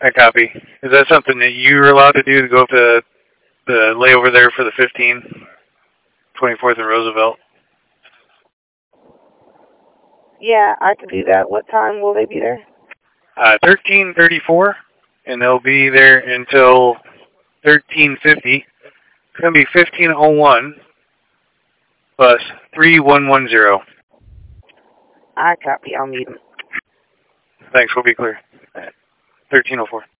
I copy. Is that something that you're allowed to do to go to the layover there for the 24th and Roosevelt? Yeah, I can do that. What time will they be there? 13:34, and they'll be there until 13:50. It's going to be 15:01 bus 3110. I copy. I'll meet them. Thanks, we'll be clear. 13:04.